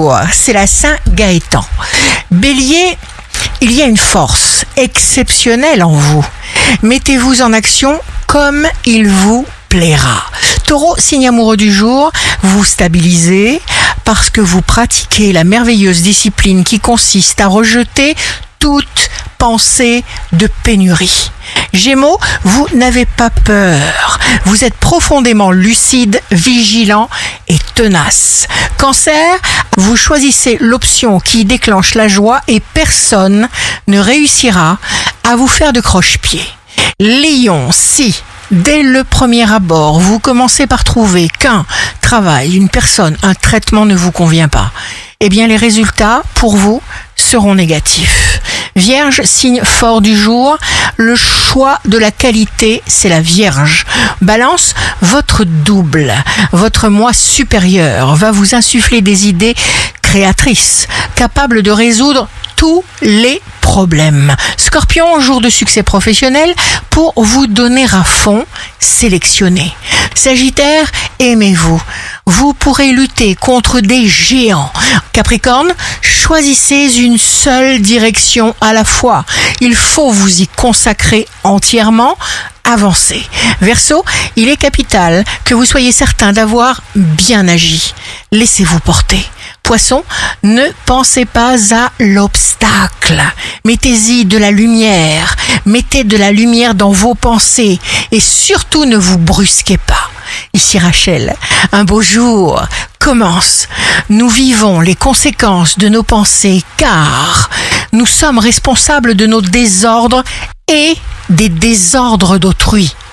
jour, c'est la Saint-Gaëtan. Bélier, il y a une force exceptionnelle en vous. Mettez-vous en action comme il vous plaira. Taureau, signe amoureux du jour, vous stabilisez parce que vous pratiquez la merveilleuse discipline qui consiste à rejeter toute pensée de pénurie. Gémeaux, vous n'avez pas peur. Vous êtes profondément lucide, vigilant et tenace. Cancer, vous choisissez l'option qui déclenche la joie et personne ne réussira à vous faire de croche-pied. Lion, si dès le premier abord, vous commencez par trouver qu'un travail, une personne, un traitement ne vous convient pas, eh bien les résultats pour vous seront négatifs. Vierge, signe fort du jour, le choix de la qualité, c'est la Vierge. Balance, votre double, votre moi supérieur va vous insuffler des idées créatrices, capables de résoudre tous les problèmes. Scorpion, jour de succès professionnel, pour vous donner à fond, sélectionnez. Sagittaire, aimez-vous. Vous pourrez lutter contre des géants. Capricorne, choisissez une seule direction à la fois. Il faut vous y consacrer entièrement. Avancez. Verseau, il est capital que vous soyez certain d'avoir bien agi. Laissez-vous porter. Poisson, ne pensez pas à l'obstacle. Mettez-y de la lumière. Mettez de la lumière dans vos pensées et surtout ne vous brusquez pas. Ici Rachel, un beau jour commence. Nous vivons les conséquences de nos pensées car nous sommes responsables de nos désordres et des désordres d'autrui.